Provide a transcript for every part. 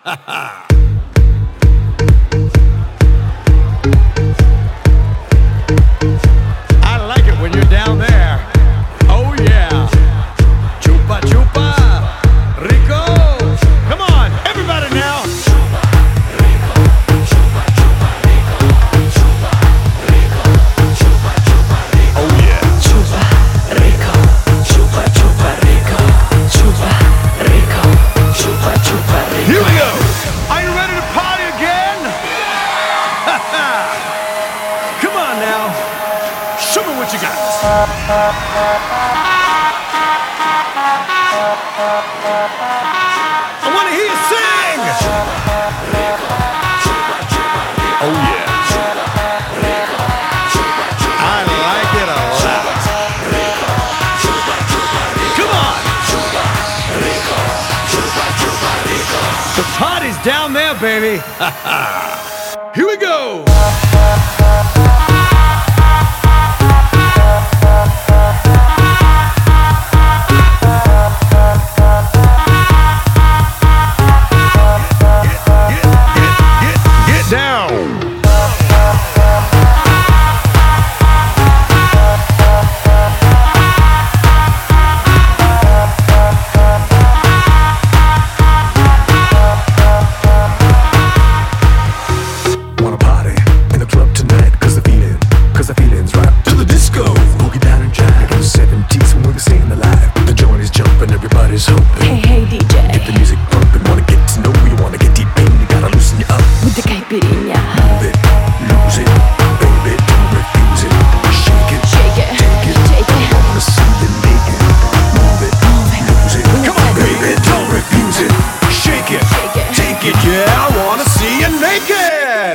I like it when you're down there. Oh yeah. Chupa chupa rico. Come on, everybody now. Oh yeah. Chupa rico, chupa chupa rico, chupa rico, chupa chupa rico. Here we go. Are you ready to party again? Come on now. Show me what you got. I want to hear you sing. Oh yeah. I like it a lot. Come on. The party's down there, baby. Here we go. Get down. Wanna party in the club tonight, cause the feeling's right. To the disco, boogie down and jive. In the 70s when we were staying alive. The joint is jumping, everybody's hoping. Hey, hey, DJ. Get the music pumping, wanna get to know you, wanna get deep in, you gotta loosen you up. With the caipirinha. Move it, lose it, baby, don't refuse it. Shake it, Shake it, take it, shake it. I wanna see you naked. Move it, lose it, Come on, baby, don't refuse it. Shake it, Shake it. take it, yeah, I wanna see you naked.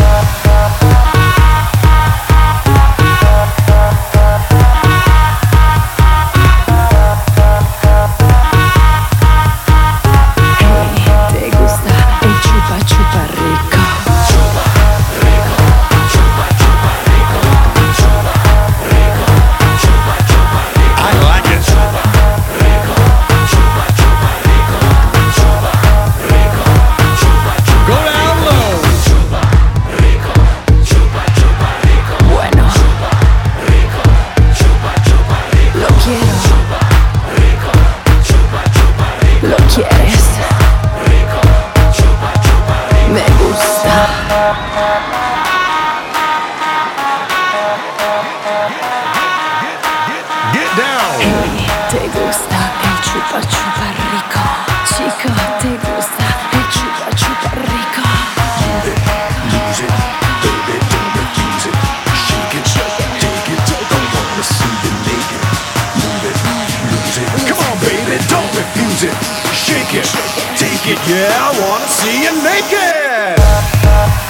¿Te gusta el chupa chupa rico? I like it. Go down low. Bueno. Lo quiero. Lo quieres. Me gusta. Get down. ¿Te gusta el chupa chupa rico? Chico, ¿te gusta el chupa chupa rico? lose it, baby, don't refuse it. Shake it, take it, I wanna see you naked. Move it, lose it. Come on, baby, don't refuse it. Shake it, take it, yeah, I wanna see you naked.